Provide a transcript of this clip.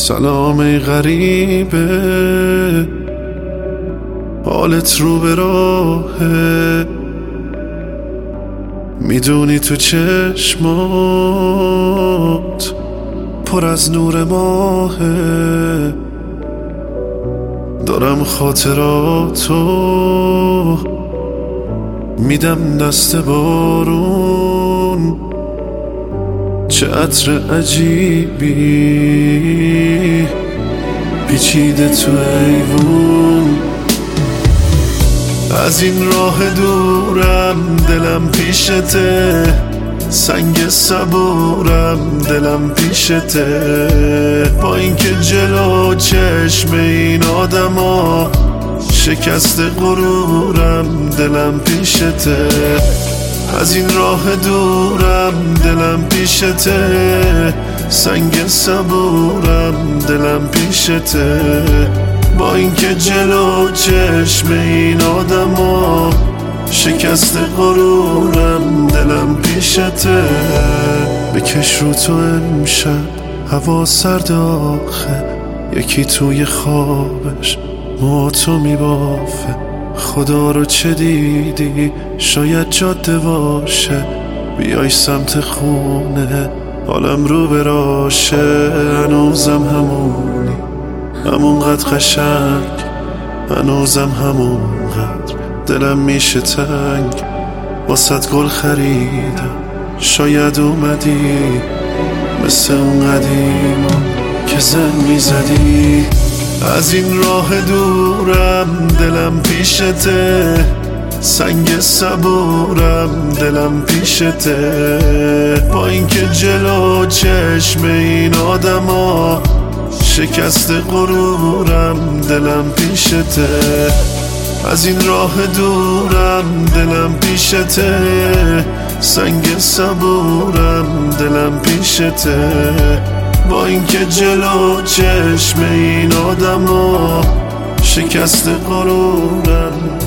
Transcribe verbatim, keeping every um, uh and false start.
سلام ای غریبه، حالت رو به راهه، میدونی تو چشمات پر از نور ماهه. دارم خاطراتو میدم دست بارون، چه عطر عجیبی پیچیده تو ایوون. از این راه دورم دلم پیشته، سنگ صبورم دلم پیشته. با اینکه جلو چشم این آدما شکست غرورم دلم پیشته. از این راه دورم دلم پیشته، سنگ صبورم دلم پیشته. با اینکه جلو چشم این آدما شکست غرورم دلم پیشته. بکش رو تو امشب هوا سرد آخه، یکی توی خوابش موهاتو میبافه. خدا رو چه دیدی؟ شاید جاده باشه، بیای سمت خونه حالم رو براشه. هنوزم همونی، همونقدر قشنگ، هنوزم همونقدر دلم میشه تنگ. واسد گل خریدم، شاید اومدی مثل اون قدیما که زن میزدی. از این راه دورم دلم پیشته، سنگ صبورم دلم پیشته. با اینکه جلو چشم این آدما شکست غرورم دلم پیشته. از این راه دورم دلم پیشته، سنگ صبورم دلم پیشته. با اینکه جلو چشم این آدما شکست غرورم